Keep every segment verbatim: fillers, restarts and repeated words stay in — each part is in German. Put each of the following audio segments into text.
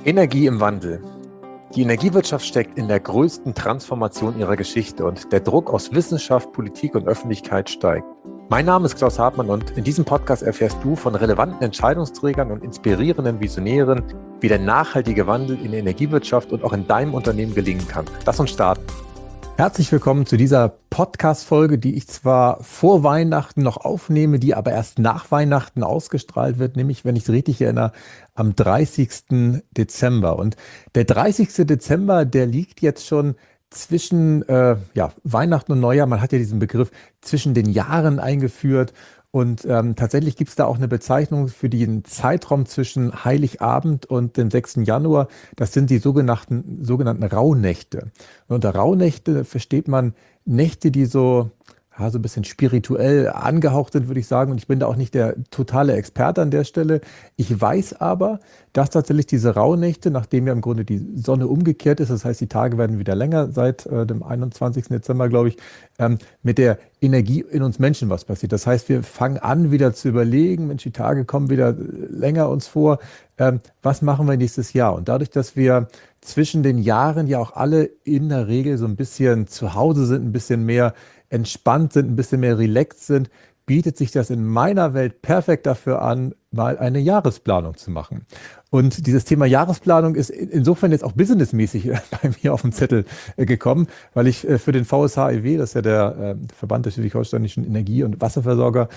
Energie im Wandel. Die Energiewirtschaft steckt in der größten Transformation ihrer Geschichte und der Druck aus Wissenschaft, Politik und Öffentlichkeit steigt. Mein Name ist Klaus Hartmann und in diesem Podcast erfährst du von relevanten Entscheidungsträgern und inspirierenden Visionären, wie der nachhaltige Wandel in der Energiewirtschaft und auch in deinem Unternehmen gelingen kann. Lass uns starten. Herzlich willkommen zu dieser Podcast-Folge, die ich zwar vor Weihnachten noch aufnehme, die aber erst nach Weihnachten ausgestrahlt wird, nämlich, wenn ich es richtig erinnere, am dreißigsten Dezember. Und der dreißigste Dezember, der liegt jetzt schon zwischen äh, ja, Weihnachten und Neujahr. Man hat ja diesen Begriff zwischen den Jahren eingeführt. Und ähm, tatsächlich gibt es da auch eine Bezeichnung für den Zeitraum zwischen Heiligabend und dem sechsten Januar. Das sind die sogenannten, sogenannten Rauhnächte. Und unter Rauhnächte versteht man Nächte, die so, ja, so ein bisschen spirituell angehaucht sind, würde ich sagen. Und ich bin da auch nicht der totale Experte an der Stelle. Ich weiß aber, dass tatsächlich diese Rauhnächte, nachdem ja im Grunde die Sonne umgekehrt ist, das heißt, die Tage werden wieder länger seit äh, dem einundzwanzigsten Dezember, glaube ich, ähm, mit der Energie in uns Menschen was passiert. Das heißt, wir fangen an, wieder zu überlegen, Mensch, die Tage kommen wieder länger uns vor. Ähm, was machen wir nächstes Jahr? Und dadurch, dass wir zwischen den Jahren ja auch alle in der Regel so ein bisschen zu Hause sind, ein bisschen mehr entspannt sind, ein bisschen mehr relaxed sind, bietet sich das in meiner Welt perfekt dafür an, mal eine Jahresplanung zu machen. Und dieses Thema Jahresplanung ist insofern jetzt auch businessmäßig bei mir auf den Zettel gekommen, weil ich für den V S H E W, das ist ja der Verband der schleswig-holsteinischen Energie- und Wasserversorger,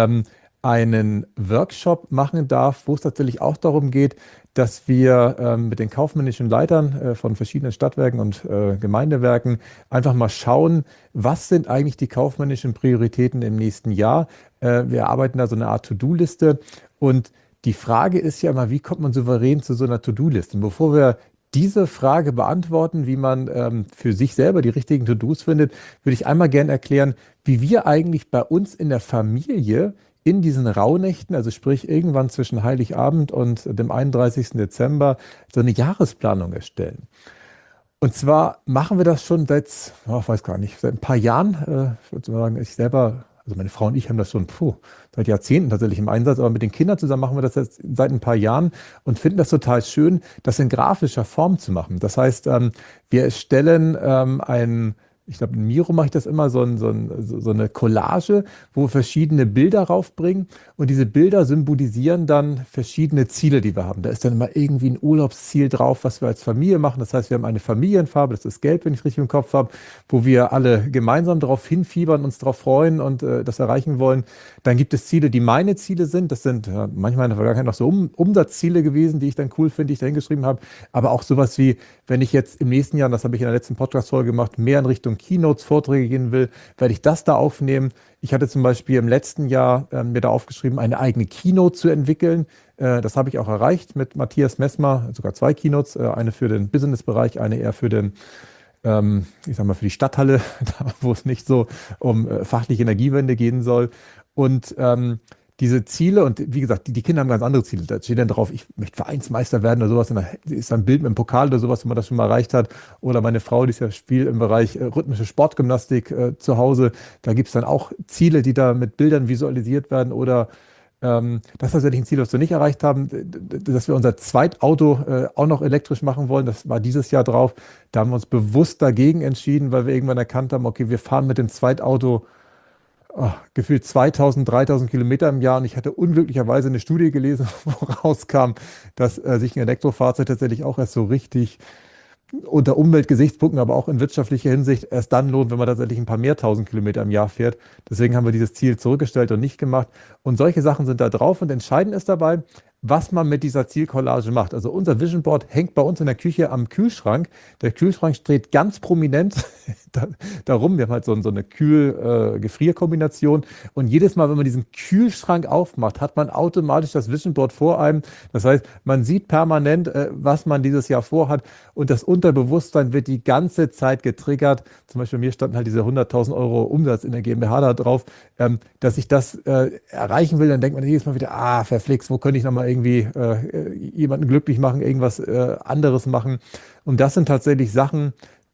einen Workshop machen darf, wo es tatsächlich auch darum geht, dass wir ähm, mit den kaufmännischen Leitern äh, von verschiedenen Stadtwerken und äh, Gemeindewerken einfach mal schauen, was sind eigentlich die kaufmännischen Prioritäten im nächsten Jahr. Äh, wir arbeiten da so eine Art To-Do-Liste und die Frage ist ja immer, wie kommt man souverän zu so einer To-Do-Liste? Und bevor wir diese Frage beantworten, wie man ähm, für sich selber die richtigen To-Dos findet, würde ich einmal gerne erklären, wie wir eigentlich bei uns in der Familie in diesen Rauhnächten, also sprich irgendwann zwischen Heiligabend und dem einunddreißigsten Dezember, so eine Jahresplanung erstellen. Und zwar machen wir das schon seit, oh, ich weiß gar nicht, seit ein paar Jahren. Äh, ich würde sagen, ich selber, also meine Frau und ich haben das schon puh, seit Jahrzehnten tatsächlich im Einsatz, aber mit den Kindern zusammen machen wir das jetzt seit ein paar Jahren und finden das total schön, das in grafischer Form zu machen. Das heißt, ähm, wir erstellen ähm, ein Ich glaube, in Miro mache ich das immer, so, ein, so, ein, so eine Collage, wo wir verschiedene Bilder raufbringen und diese Bilder symbolisieren dann verschiedene Ziele, die wir haben. Da ist dann immer irgendwie ein Urlaubsziel drauf, was wir als Familie machen. Das heißt, wir haben eine Familienfarbe, das ist gelb, wenn ich es richtig im Kopf habe, wo wir alle gemeinsam darauf hinfiebern, uns darauf freuen und äh, das erreichen wollen. Dann gibt es Ziele, die meine Ziele sind. Das sind äh, manchmal in der Vergangenheit noch so um, Umsatzziele gewesen, die ich dann cool finde, die ich da hingeschrieben habe. Aber auch sowas wie, wenn ich jetzt im nächsten Jahr, und das habe ich in der letzten Podcast-Folge gemacht, mehr in Richtung Keynotes, Vorträge gehen will, werde ich das da aufnehmen. Ich hatte zum Beispiel im letzten Jahr äh, mir da aufgeschrieben, eine eigene Keynote zu entwickeln. Äh, das habe ich auch erreicht mit Matthias Messmer, sogar zwei Keynotes, äh, eine für den Business-Bereich, eine eher für den, ähm, ich sag mal, für die Stadthalle, da, wo es nicht so um äh, fachliche Energiewende gehen soll. Und ähm, diese Ziele, und wie gesagt, die, die Kinder haben ganz andere Ziele. Da steht dann drauf, ich möchte Vereinsmeister werden oder sowas. Und da ist ein Bild mit einem Pokal oder sowas, wenn man das schon mal erreicht hat. Oder meine Frau, die ist ja spielt im Bereich äh, rhythmische Sportgymnastik äh, zu Hause. Da gibt es dann auch Ziele, die da mit Bildern visualisiert werden. Oder ähm, das ist tatsächlich ein Ziel, was wir nicht erreicht haben, dass wir unser Zweitauto äh, auch noch elektrisch machen wollen. Das war dieses Jahr drauf. Da haben wir uns bewusst dagegen entschieden, weil wir irgendwann erkannt haben, okay, wir fahren mit dem Zweitauto Oh, gefühlt zweitausend, dreitausend Kilometer im Jahr und ich hatte unglücklicherweise eine Studie gelesen, wo rauskam, dass äh, sich ein Elektrofahrzeug tatsächlich auch erst so richtig unter Umweltgesichtspunkten, aber auch in wirtschaftlicher Hinsicht erst dann lohnt, wenn man tatsächlich ein paar mehr tausend Kilometer im Jahr fährt. Deswegen haben wir dieses Ziel zurückgestellt und nicht gemacht. Und solche Sachen sind da drauf und entscheidend ist dabei, was man mit dieser Zielcollage macht. Also unser Vision Board hängt bei uns in der Küche am Kühlschrank. Der Kühlschrank steht ganz prominent da, darum. Wir haben halt so, so eine Kühl-Gefrier-Kombination. Und jedes Mal, wenn man diesen Kühlschrank aufmacht, hat man automatisch das Vision Board vor einem. Das heißt, man sieht permanent, äh, was man dieses Jahr vorhat. Und das Unterbewusstsein wird die ganze Zeit getriggert. Zum Beispiel bei mir standen halt diese hunderttausend Euro Umsatz in der GmbH da drauf, ähm, dass ich das äh, erreichen will. Dann denkt man jedes Mal wieder, ah, verflixt, wo könnte ich nochmal irgendwie äh, jemanden glücklich machen, irgendwas äh, anderes machen. Und das sind tatsächlich Sachen,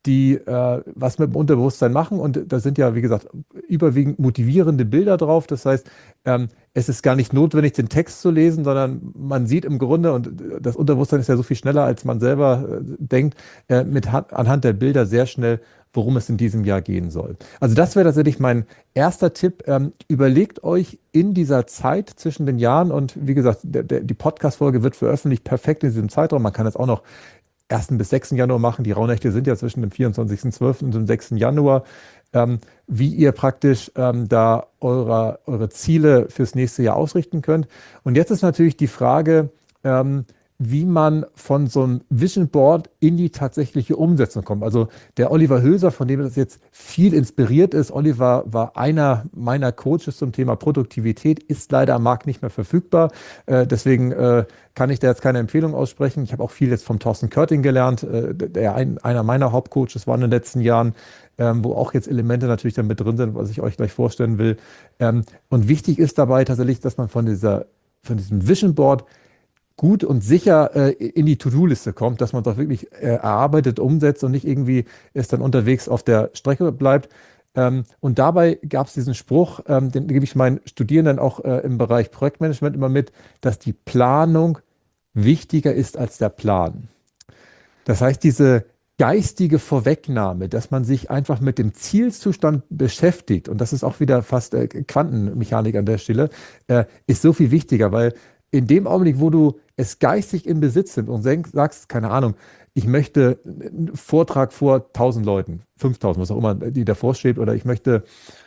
die äh, was mit dem Unterbewusstsein machen. Und da sind ja, wie gesagt, überwiegend motivierende Bilder drauf. Das heißt, ähm, es ist gar nicht notwendig, den Text zu lesen, sondern man sieht im Grunde, und das Unterbewusstsein ist ja so viel schneller, als man selber äh, denkt, äh, mit Han- anhand der Bilder sehr schnell, worum es in diesem Jahr gehen soll. Also das wäre tatsächlich mein erster Tipp. Ähm, überlegt euch in dieser Zeit zwischen den Jahren, und wie gesagt, der, der, die Podcast-Folge wird veröffentlicht perfekt in diesem Zeitraum. Man kann das auch noch ersten bis sechsten Januar machen. Die Rauhnächte sind ja zwischen dem vierundzwanzigsten zwölften und dem sechsten Januar. Ähm, wie ihr praktisch ähm, da eure, eure Ziele fürs nächste Jahr ausrichten könnt. Und jetzt ist natürlich die Frage, ähm, wie man von so einem Vision Board in die tatsächliche Umsetzung kommt. Also der Oliver Hülser, von dem das jetzt viel inspiriert ist, Oliver war einer meiner Coaches zum Thema Produktivität, ist leider am Markt nicht mehr verfügbar. Äh, deswegen äh, kann ich da jetzt keine Empfehlung aussprechen. Ich habe auch viel jetzt vom Thorsten Körting gelernt, äh, der ein, einer meiner Hauptcoaches war in den letzten Jahren, ähm, wo auch jetzt Elemente natürlich dann mit drin sind, was ich euch gleich vorstellen will. Ähm, und wichtig ist dabei tatsächlich, dass man von dieser, von diesem Vision Board gut und sicher äh, in die To-Do-Liste kommt, dass man doch wirklich äh, erarbeitet, umsetzt und nicht irgendwie ist dann unterwegs auf der Strecke bleibt. Ähm, und dabei gab es diesen Spruch, ähm, den gebe ich meinen Studierenden auch äh, im Bereich Projektmanagement immer mit, dass die Planung wichtiger ist als der Plan. Das heißt, diese geistige Vorwegnahme, dass man sich einfach mit dem Zielzustand beschäftigt, und das ist auch wieder fast äh, Quantenmechanik an der Stelle, äh, ist so viel wichtiger, weil in dem Augenblick, wo du es geistig in Besitz nimmst und denk- sagst, keine Ahnung, ich möchte einen Vortrag vor tausend Leuten, fünftausend, was auch immer, die davor steht, oder ich möchte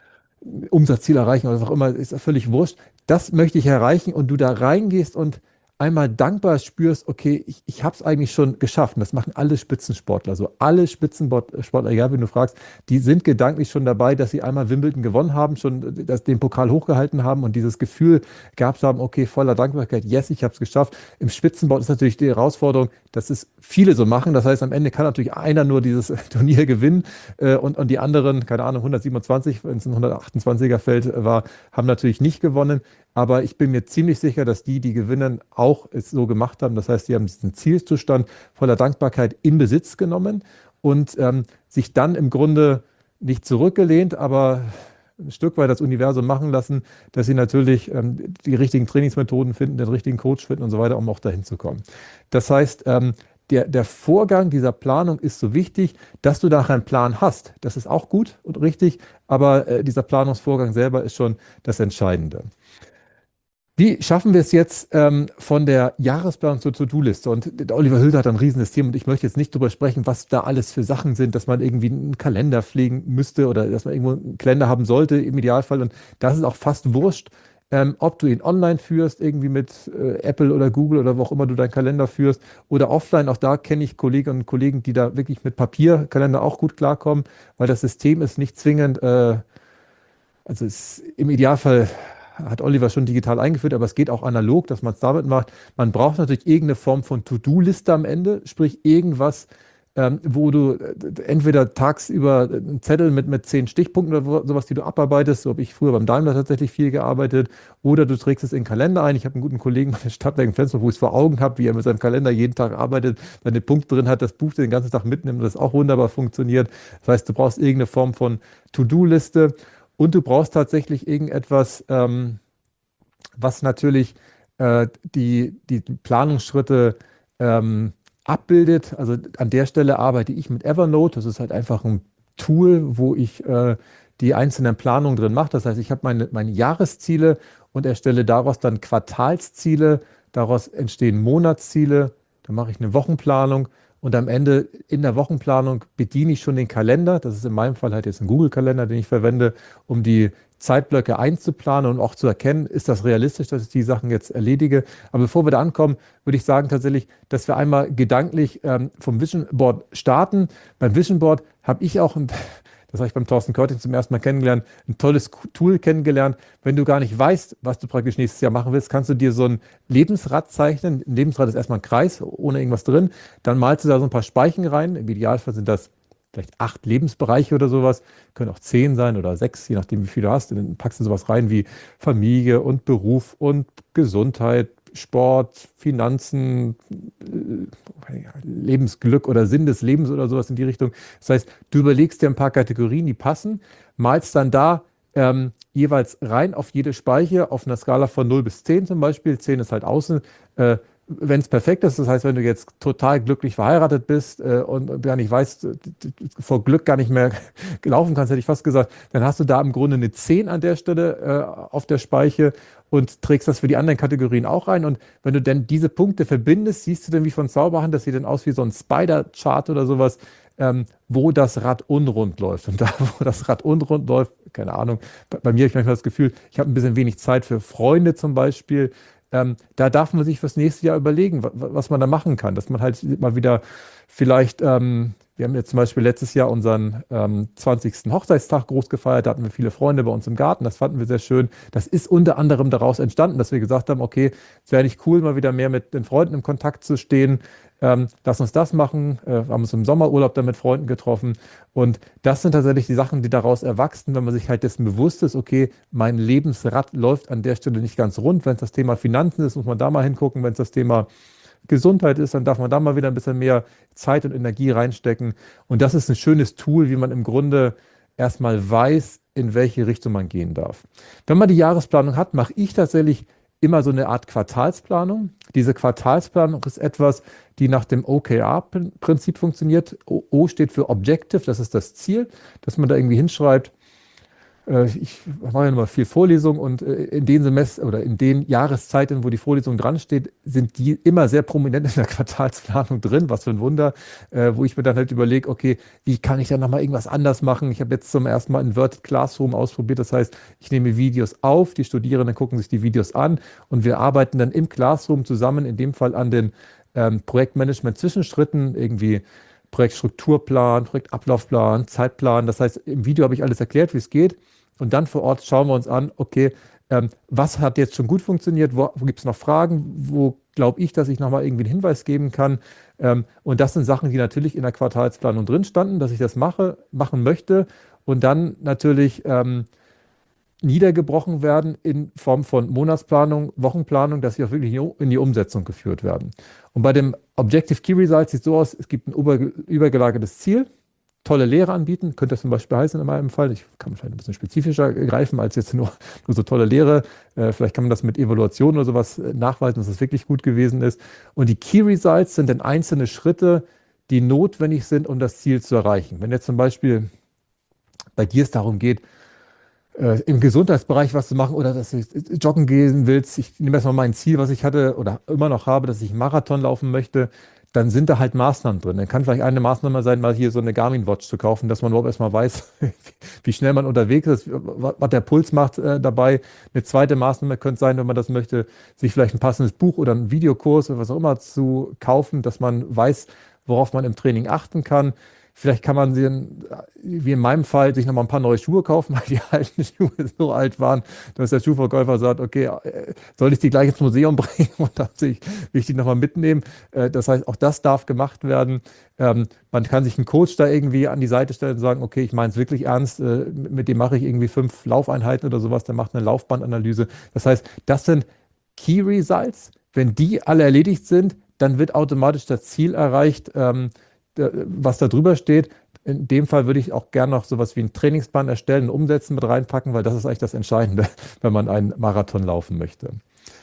ein Umsatzziel erreichen oder was auch immer, ist ja völlig wurscht. Das möchte ich erreichen, und du da reingehst und einmal dankbar spürst, okay, ich, ich habe es eigentlich schon geschafft. Und das machen alle Spitzensportler. So alle Spitzensportler, egal wenn du fragst, die sind gedanklich schon dabei, dass sie einmal Wimbledon gewonnen haben, schon das, den Pokal hochgehalten haben und dieses Gefühl gehabt haben, okay, voller Dankbarkeit, yes, ich habe es geschafft. Im Spitzensport ist natürlich die Herausforderung, dass es viele so machen. Das heißt, am Ende kann natürlich einer nur dieses Turnier gewinnen äh, und, und die anderen, keine Ahnung, hundertsiebenundzwanzig, wenn es ein hundertachtundzwanziger Feld war, haben natürlich nicht gewonnen. Aber ich bin mir ziemlich sicher, dass die, die gewinnen, auch es so gemacht haben. Das heißt, sie haben diesen Zielzustand voller Dankbarkeit in Besitz genommen und ähm, sich dann im Grunde nicht zurückgelehnt, aber ein Stück weit das Universum machen lassen, dass sie natürlich ähm, die richtigen Trainingsmethoden finden, den richtigen Coach finden und so weiter, um auch dahin zu kommen. Das heißt, ähm, der, der Vorgang dieser Planung ist so wichtig, dass du nachher einen Plan hast. Das ist auch gut und richtig, aber äh, dieser Planungsvorgang selber ist schon das Entscheidende. Wie schaffen wir es jetzt ähm, von der Jahresplanung zur To-Do-Liste? Und der Oliver Hülser hat ein riesiges Thema, und ich möchte jetzt nicht darüber sprechen, was da alles für Sachen sind, dass man irgendwie einen Kalender pflegen müsste oder dass man irgendwo einen Kalender haben sollte im Idealfall. Und das ist auch fast wurscht, ähm, ob du ihn online führst, irgendwie mit äh, Apple oder Google oder wo auch immer du deinen Kalender führst, oder offline. Auch da kenne ich Kolleginnen und Kollegen, die da wirklich mit Papierkalender auch gut klarkommen, weil das System ist nicht zwingend, äh, also es, im Idealfall hat Oliver schon digital eingeführt, aber es geht auch analog, dass man es damit macht. Man braucht natürlich irgendeine Form von To-Do-Liste am Ende, sprich irgendwas, ähm, wo du äh, entweder tagsüber einen Zettel mit, mit zehn Stichpunkten oder wo- sowas, die du abarbeitest, so habe ich früher beim Daimler tatsächlich viel gearbeitet, oder du trägst es in den Kalender ein. Ich habe einen guten Kollegen bei der Stadtwerke in Flensburg, wo ich es vor Augen habe, wie er mit seinem Kalender jeden Tag arbeitet, seine Punkte drin hat, das Buch den ganzen Tag mitnimmt und das auch wunderbar funktioniert. Das heißt, du brauchst irgendeine Form von To-Do-Liste. Und du brauchst tatsächlich irgendetwas, ähm, was natürlich äh, die, die Planungsschritte ähm, abbildet. Also an der Stelle arbeite ich mit Evernote. Das ist halt einfach ein Tool, wo ich äh, die einzelnen Planungen drin mache. Das heißt, ich habe meine, meine Jahresziele und erstelle daraus dann Quartalsziele. Daraus entstehen Monatsziele. Dann mache ich eine Wochenplanung. Und am Ende in der Wochenplanung bediene ich schon den Kalender. Das ist in meinem Fall halt jetzt ein Google-Kalender, den ich verwende, um die Zeitblöcke einzuplanen und auch zu erkennen, ist das realistisch, dass ich die Sachen jetzt erledige. Aber bevor wir da ankommen, würde ich sagen tatsächlich, dass wir einmal gedanklich ähm, vom Vision Board starten. Beim Vision Board habe ich auch ein das habe ich beim Thorsten Körting zum ersten Mal kennengelernt, ein tolles Tool kennengelernt. Wenn du gar nicht weißt, was du praktisch nächstes Jahr machen willst, kannst du dir so ein Lebensrad zeichnen. Ein Lebensrad ist erstmal ein Kreis, ohne irgendwas drin. Dann malst du da so ein paar Speichen rein. Im Idealfall sind das vielleicht acht Lebensbereiche oder sowas. Können auch zehn sein oder sechs, je nachdem, wie viel du hast. Und dann packst du sowas rein wie Familie und Beruf und Gesundheit, Sport, Finanzen, äh, Lebensglück oder Sinn des Lebens oder sowas in die Richtung. Das heißt, du überlegst dir ein paar Kategorien, die passen, malst dann da ähm, jeweils rein auf jede Speiche auf einer Skala von null bis zehn zum Beispiel. zehn ist halt außen. Äh, wenn es perfekt ist, das heißt, wenn du jetzt total glücklich verheiratet bist äh, und gar nicht weißt, äh, vor Glück gar nicht mehr gelaufen kannst, hätte ich fast gesagt, dann hast du da im Grunde eine zehn an der Stelle äh, auf der Speiche und trägst das für die anderen Kategorien auch rein. Und wenn du dann diese Punkte verbindest, siehst du dann wie von Zauberhand, das sieht dann aus wie so ein Spider-Chart oder sowas, ähm, wo das Rad unrund läuft. Und da, wo das Rad unrund läuft, keine Ahnung, bei, bei mir habe ich manchmal das Gefühl, ich habe ein bisschen wenig Zeit für Freunde zum Beispiel. Ähm, da darf man sich fürs nächste Jahr überlegen, wa- was man da machen kann. Dass man halt mal wieder vielleicht, ähm, wir haben jetzt zum Beispiel letztes Jahr unseren ähm, zwanzigsten. Hochzeitstag groß gefeiert, da hatten wir viele Freunde bei uns im Garten, das fanden wir sehr schön. Das ist unter anderem daraus entstanden, dass wir gesagt haben, okay, es wäre nicht cool, mal wieder mehr mit den Freunden in Kontakt zu stehen. Ähm, lass uns das machen. Äh, wir haben uns im Sommerurlaub dann mit Freunden getroffen. Und das sind tatsächlich die Sachen, die daraus erwachsen, wenn man sich halt dessen bewusst ist, okay, mein Lebensrad läuft an der Stelle nicht ganz rund. Wenn es das Thema Finanzen ist, muss man da mal hingucken. Wenn es das Thema Gesundheit ist, dann darf man da mal wieder ein bisschen mehr Zeit und Energie reinstecken. Und das ist ein schönes Tool, wie man im Grunde erstmal weiß, in welche Richtung man gehen darf. Wenn man die Jahresplanung hat, mache ich tatsächlich immer so eine Art Quartalsplanung. Diese Quartalsplanung ist etwas, die nach dem O K R-Prinzip funktioniert. O, O steht für Objective, das ist das Ziel, dass man da irgendwie hinschreibt. Äh, ich mache ja immer viel Vorlesung und äh, in den Semester oder in den Jahreszeiten, wo die Vorlesung dran steht, sind die immer sehr prominent in der Quartalsplanung drin. Was für ein Wunder, äh, wo ich mir dann halt überlege, okay, wie kann ich dann nochmal irgendwas anders machen? Ich habe jetzt zum ersten Mal Inverted Classroom ausprobiert. Das heißt, ich nehme Videos auf, die Studierenden gucken sich die Videos an und wir arbeiten dann im Classroom zusammen, in dem Fall an den ähm, Projektmanagement-Zwischenschritten, irgendwie Projektstrukturplan, Projektablaufplan, Zeitplan. Das heißt, im Video habe ich alles erklärt, wie es geht. Und dann vor Ort schauen wir uns an, okay, ähm, was hat jetzt schon gut funktioniert, wo, wo gibt es noch Fragen, wo glaube ich, dass ich nochmal irgendwie einen Hinweis geben kann. Ähm, und das sind Sachen, die natürlich in der Quartalsplanung drin standen, dass ich das mache, machen möchte und dann natürlich ähm, niedergebrochen werden in Form von Monatsplanung, Wochenplanung, dass sie auch wirklich in die Umsetzung geführt werden. Und bei dem Objective Key Results sieht es so aus, es gibt ein übergelagertes Ziel, tolle Lehre anbieten, könnte das zum Beispiel heißen in meinem Fall. Ich kann vielleicht ein bisschen spezifischer greifen als jetzt nur, nur so tolle Lehre. Äh, vielleicht kann man das mit Evaluation oder sowas nachweisen, dass das wirklich gut gewesen ist. Und die Key Results sind dann einzelne Schritte, die notwendig sind, um das Ziel zu erreichen. Wenn jetzt zum Beispiel bei dir es darum geht, äh, im Gesundheitsbereich was zu machen oder dass du joggen gehen willst, ich nehme erstmal mein Ziel, was ich hatte oder immer noch habe, dass ich einen Marathon laufen möchte, dann sind da halt Maßnahmen drin. Dann kann vielleicht eine Maßnahme sein, mal hier so eine Garmin Watch zu kaufen, dass man überhaupt erstmal weiß, wie schnell man unterwegs ist, was der Puls macht äh, dabei. Eine zweite Maßnahme könnte sein, wenn man das möchte, sich vielleicht ein passendes Buch oder einen Videokurs oder was auch immer zu kaufen, dass man weiß, worauf man im Training achten kann. Vielleicht kann man, sie, wie in meinem Fall, sich nochmal ein paar neue Schuhe kaufen, weil die alten Schuhe so alt waren, dass der Schuhverkäufer sagt, okay, äh, soll ich die gleich ins Museum bringen und dann will ich die nochmal mitnehmen. Äh, Das heißt, auch das darf gemacht werden. Ähm, Man kann sich einen Coach da irgendwie an die Seite stellen und sagen, okay, ich meine es wirklich ernst, äh, mit dem mache ich irgendwie fünf Laufeinheiten oder sowas, der macht eine Laufbandanalyse. Das heißt, das sind Key Results. Wenn die alle erledigt sind, dann wird automatisch das Ziel erreicht, ähm, was da drüber steht. In dem Fall würde ich auch gerne noch sowas wie einen Trainingsplan erstellen und umsetzen mit reinpacken, weil das ist eigentlich das Entscheidende, wenn man einen Marathon laufen möchte.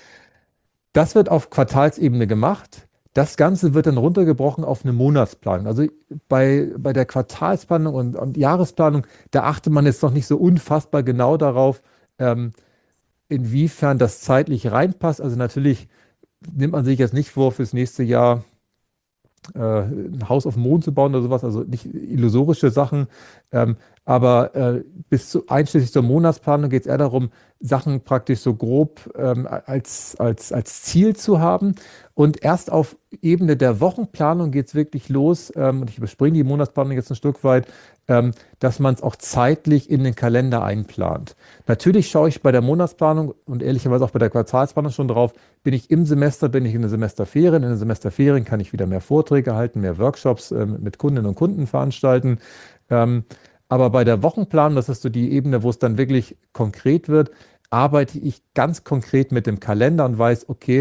Das wird auf Quartalsebene gemacht. Das Ganze wird dann runtergebrochen auf eine Monatsplanung. Also bei, bei der Quartalsplanung und, und Jahresplanung, da achtet man jetzt noch nicht so unfassbar genau darauf, ähm, inwiefern das zeitlich reinpasst. Also natürlich nimmt man sich jetzt nicht vor, fürs nächste Jahr äh, ein Haus auf dem Mond zu bauen oder sowas, also nicht illusorische Sachen, ähm, aber äh, bis zu einschließlich zur Monatsplanung geht es eher darum, Sachen praktisch so grob ähm, als, als, als Ziel zu haben. Und erst auf Ebene der Wochenplanung geht es wirklich los, ähm, und ich überspringe die Monatsplanung jetzt ein Stück weit, ähm, dass man es auch zeitlich in den Kalender einplant. Natürlich schaue ich bei der Monatsplanung und ehrlicherweise auch bei der Quartalsplanung schon drauf, bin ich im Semester, bin ich in den Semesterferien. In den Semesterferien kann ich wieder mehr Vorträge halten, mehr Workshops ähm, mit Kundinnen und Kunden veranstalten. Ähm, aber bei der Wochenplanung, das ist so die Ebene, wo es dann wirklich konkret wird, arbeite ich ganz konkret mit dem Kalender und weiß, okay,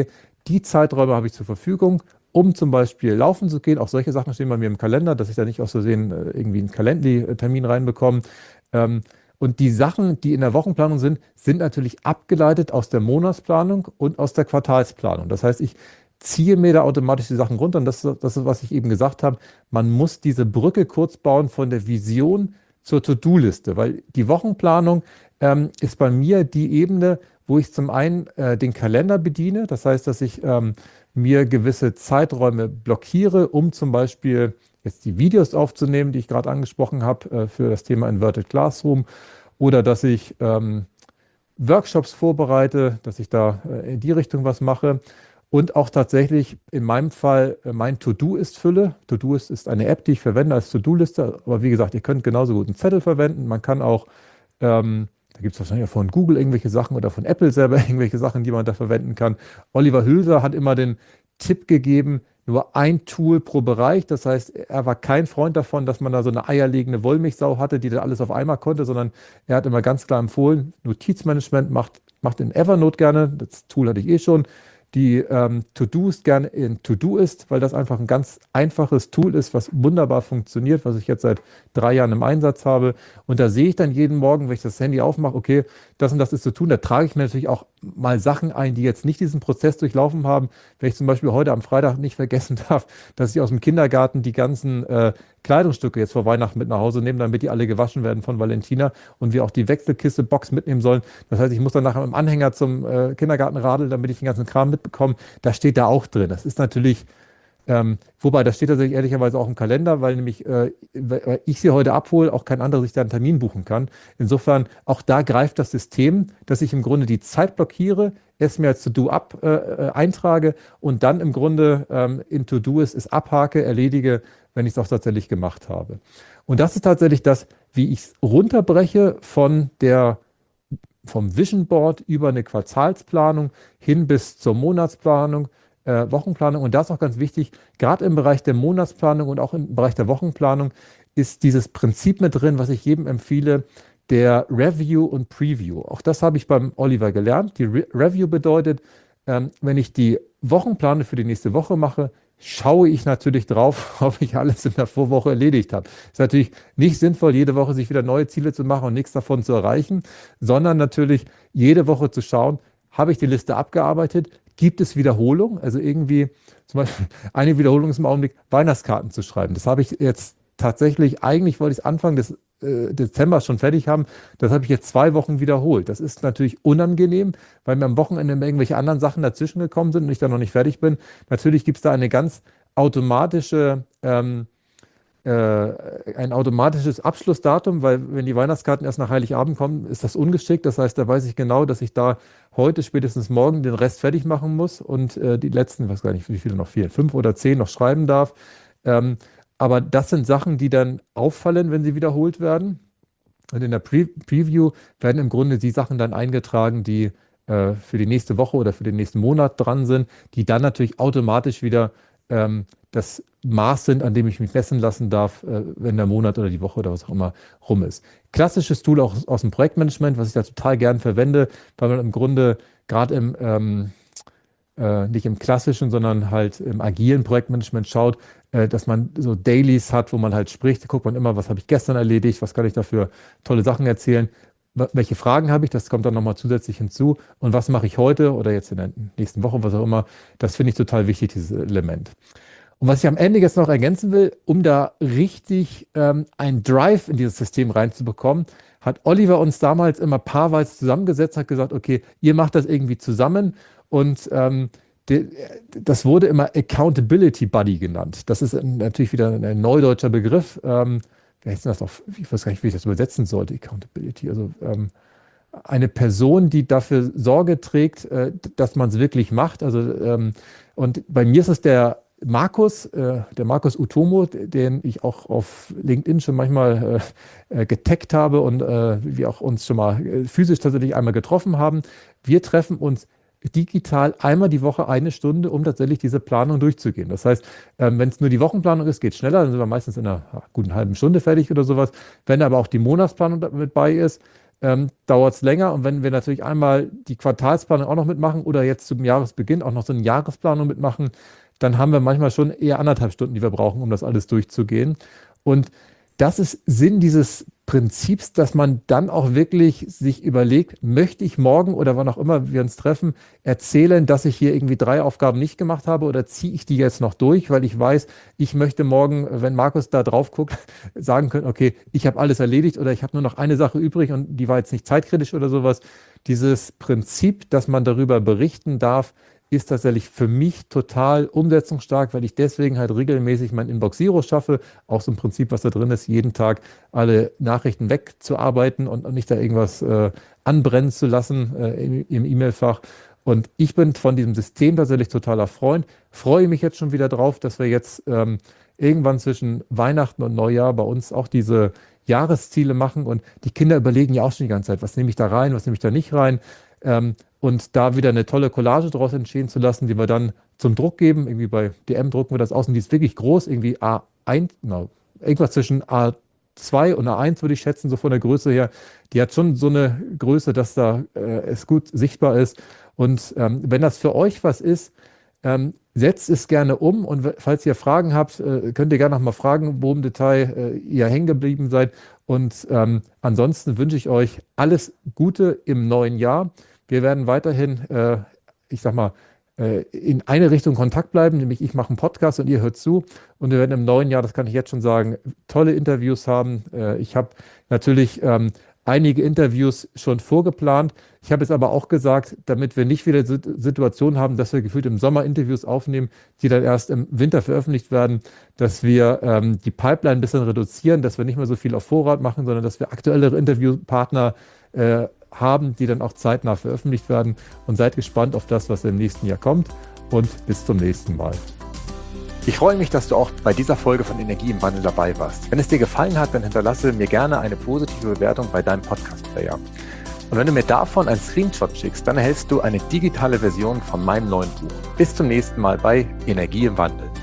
die Zeiträume habe ich zur Verfügung, um zum Beispiel laufen zu gehen. Auch solche Sachen stehen bei mir im Kalender, dass ich da nicht aus Versehen äh, irgendwie einen Calendly-Termin reinbekomme. Ähm, und die Sachen, die in der Wochenplanung sind, sind natürlich abgeleitet aus der Monatsplanung und aus der Quartalsplanung. Das heißt, ich ziehe mir da automatisch die Sachen runter. Und das, das ist, was ich eben gesagt habe. Man muss diese Brücke kurz bauen von der Vision zur To-Do-Liste, weil die Wochenplanung ähm, ist bei mir die Ebene, wo ich zum einen äh, den Kalender bediene. Das heißt, dass ich ähm, mir gewisse Zeiträume blockiere, um zum Beispiel jetzt die Videos aufzunehmen, die ich gerade angesprochen habe, äh, für das Thema Inverted Classroom, oder dass ich ähm, Workshops vorbereite, dass ich da äh, in die Richtung was mache. Und auch tatsächlich in meinem Fall äh, mein To-Do-Ist-Fülle. To-Do-Ist ist eine App, die ich verwende als To-Do-Liste. Aber wie gesagt, ihr könnt genauso gut einen Zettel verwenden. Man kann auch, ähm, da gibt es wahrscheinlich auch von Google irgendwelche Sachen oder von Apple selber irgendwelche Sachen, die man da verwenden kann. Oliver Hülser hat immer den Tipp gegeben, nur ein Tool pro Bereich. Das heißt, er war kein Freund davon, dass man da so eine eierlegende Wollmilchsau hatte, die da alles auf einmal konnte, sondern er hat immer ganz klar empfohlen, Notizmanagement macht, macht in Evernote gerne. Das Tool hatte ich eh schon. Die ähm, To-Dos gerne in To-Do-Ist, weil das einfach ein ganz einfaches Tool ist, was wunderbar funktioniert, was ich jetzt seit drei Jahren im Einsatz habe. Und da sehe ich dann jeden Morgen, wenn ich das Handy aufmache, okay, das und das ist zu tun. Da trage ich mir natürlich auch mal Sachen ein, die jetzt nicht diesen Prozess durchlaufen haben. Wenn ich zum Beispiel heute am Freitag nicht vergessen darf, dass ich aus dem Kindergarten die ganzen äh, Kleidungsstücke jetzt vor Weihnachten mit nach Hause nehme, damit die alle gewaschen werden von Valentina und wir auch die Wechselkiste-Box mitnehmen sollen. Das heißt, ich muss dann nachher mit dem Anhänger zum äh, Kindergarten radeln, damit ich den ganzen Kram mitbekomme. Das steht da auch drin. Das ist natürlich, ähm, wobei, das steht tatsächlich ehrlicherweise auch im Kalender, weil nämlich äh, weil ich sie heute abhole, auch kein anderer sich da einen Termin buchen kann. Insofern, auch da greift das System, dass ich im Grunde die Zeit blockiere, es mir als To-Do ab äh, äh, eintrage und dann im Grunde ähm, in To-Do ist, es abhake, erledige, wenn ich es auch tatsächlich gemacht habe. Und das ist tatsächlich das, wie ich es runterbreche von der, vom Vision Board über eine Quartalsplanung hin bis zur Monatsplanung, äh, Wochenplanung. Und das ist auch ganz wichtig, gerade im Bereich der Monatsplanung und auch im Bereich der Wochenplanung ist dieses Prinzip mit drin, was ich jedem empfehle, der Review und Preview. Auch das habe ich beim Oliver gelernt. Die Re Review bedeutet, ähm, wenn ich die Wochenpläne für die nächste Woche mache, schaue ich natürlich drauf, ob ich alles in der Vorwoche erledigt habe. Ist natürlich nicht sinnvoll, jede Woche sich wieder neue Ziele zu machen und nichts davon zu erreichen, sondern natürlich jede Woche zu schauen, habe ich die Liste abgearbeitet, gibt es Wiederholung? Also irgendwie, zum Beispiel eine Wiederholung ist im Augenblick, Weihnachtskarten zu schreiben. Das habe ich jetzt tatsächlich, eigentlich wollte ich es Anfang des äh, Dezember schon fertig haben. Das habe ich jetzt zwei Wochen wiederholt. Das ist natürlich unangenehm, weil mir am Wochenende irgendwelche anderen Sachen dazwischen gekommen sind und ich dann noch nicht fertig bin. Natürlich gibt es da eine ganz automatische, ähm, äh, ein automatisches Abschlussdatum, weil wenn die Weihnachtskarten erst nach Heiligabend kommen, ist das ungeschickt. Das heißt, da weiß ich genau, dass ich da heute spätestens morgen den Rest fertig machen muss und äh, die letzten, ich weiß gar nicht, wie viele noch fehlen, fünf oder zehn noch schreiben darf. Ähm, aber das sind Sachen, die dann auffallen, wenn sie wiederholt werden. Und in der Pre Preview werden im Grunde die Sachen dann eingetragen, die äh, für die nächste Woche oder für den nächsten Monat dran sind, die dann natürlich automatisch wieder ähm, das Maß sind, an dem ich mich messen lassen darf, äh, wenn der Monat oder die Woche oder was auch immer rum ist. Klassisches Tool auch aus, aus dem Projektmanagement, was ich da total gern verwende, weil man im Grunde gerade im ähm, Äh, nicht im klassischen, sondern halt im agilen Projektmanagement schaut, äh, dass man so Dailies hat, wo man halt spricht. Da guckt man immer, was habe ich gestern erledigt, was kann ich da für tolle Sachen erzählen, welche Fragen habe ich, das kommt dann nochmal zusätzlich hinzu und was mache ich heute oder jetzt in der nächsten Woche, was auch immer. Das finde ich total wichtig, dieses Element. Und was ich am Ende jetzt noch ergänzen will, um da richtig ähm, einen Drive in dieses System reinzubekommen, hat Oliver uns damals immer paarweise zusammengesetzt, hat gesagt, okay, ihr macht das irgendwie zusammen. Und ähm, de, das wurde immer Accountability Buddy genannt. Das ist natürlich wieder ein neudeutscher Begriff. Ähm, wie heißt denn das auf, ich weiß gar nicht, wie ich das übersetzen sollte, Accountability. Also ähm, eine Person, die dafür Sorge trägt, äh, dass man es wirklich macht. Also, ähm, und bei mir ist es der Markus, äh, der Markus Utomo, den ich auch auf LinkedIn schon manchmal äh, getaggt habe und äh, wir auch uns schon mal äh, physisch tatsächlich einmal getroffen haben. Wir treffen uns digital einmal die Woche eine Stunde, um tatsächlich diese Planung durchzugehen. Das heißt, ähm, wenn es nur die Wochenplanung ist, geht es schneller, dann sind wir meistens in einer ja, guten halben Stunde fertig oder sowas. Wenn aber auch die Monatsplanung mit bei ist, ähm, dauert es länger. Und wenn wir natürlich einmal die Quartalsplanung auch noch mitmachen oder jetzt zum Jahresbeginn auch noch so eine Jahresplanung mitmachen, dann haben wir manchmal schon eher anderthalb Stunden, die wir brauchen, um das alles durchzugehen. Und das ist Sinn dieses Prinzips, dass man dann auch wirklich sich überlegt, möchte ich morgen oder wann auch immer wir uns treffen, erzählen, dass ich hier irgendwie drei Aufgaben nicht gemacht habe oder ziehe ich die jetzt noch durch, weil ich weiß, ich möchte morgen, wenn Markus da drauf guckt, sagen können, okay, ich habe alles erledigt oder ich habe nur noch eine Sache übrig und die war jetzt nicht zeitkritisch oder sowas. Dieses Prinzip, dass man darüber berichten darf, ist tatsächlich für mich total umsetzungsstark, weil ich deswegen halt regelmäßig mein Inbox Zero schaffe. Auch so ein Prinzip, was da drin ist, jeden Tag alle Nachrichten wegzuarbeiten und nicht da irgendwas äh, anbrennen zu lassen äh, im, im E-Mail-Fach. Und ich bin von diesem System tatsächlich totaler Freund. Freue mich jetzt schon wieder drauf, dass wir jetzt ähm, irgendwann zwischen Weihnachten und Neujahr bei uns auch diese Jahresziele machen. Und die Kinder überlegen ja auch schon die ganze Zeit, was nehme ich da rein, was nehme ich da nicht rein. Ähm, und da wieder eine tolle Collage draus entstehen zu lassen, die wir dann zum Druck geben. Irgendwie bei D M drucken wir das aus und die ist wirklich groß, irgendwie A eins, no, irgendwas zwischen A zwei und A eins würde ich schätzen, so von der Größe her. Die hat schon so eine Größe, dass da äh, es gut sichtbar ist. Und ähm, wenn das für euch was ist, ähm, setzt es gerne um und falls ihr Fragen habt, äh, könnt ihr gerne nochmal fragen, wo im Detail äh, ihr hängen geblieben seid. Und ähm, ansonsten wünsche ich euch alles Gute im neuen Jahr. Wir werden weiterhin, äh, ich sag mal, äh, in eine Richtung Kontakt bleiben, nämlich ich mache einen Podcast und ihr hört zu. Und wir werden im neuen Jahr, das kann ich jetzt schon sagen, tolle Interviews haben. Äh, ich habe natürlich ähm, einige Interviews schon vorgeplant. Ich habe jetzt aber auch gesagt, damit wir nicht wieder die Situation haben, dass wir gefühlt im Sommer Interviews aufnehmen, die dann erst im Winter veröffentlicht werden, dass wir ähm, die Pipeline ein bisschen reduzieren, dass wir nicht mehr so viel auf Vorrat machen, sondern dass wir aktuellere Interviewpartner äh, haben, die dann auch zeitnah veröffentlicht werden. Und seid gespannt auf das, was im nächsten Jahr kommt. Und bis zum nächsten Mal. Ich freue mich, dass du auch bei dieser Folge von Energie im Wandel dabei warst. Wenn es dir gefallen hat, dann hinterlasse mir gerne eine positive Bewertung bei deinem Podcast-Player. Und wenn du mir davon einen Screenshot schickst, dann erhältst du eine digitale Version von meinem neuen Buch. Bis zum nächsten Mal bei Energie im Wandel.